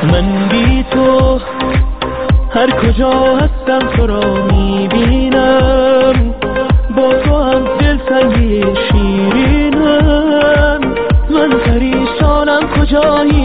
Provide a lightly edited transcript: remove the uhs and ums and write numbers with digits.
من بی تو هر کجا هستم تو را میبینم، با تو هم دلتنگی شیرینم. من پریشانم کجایی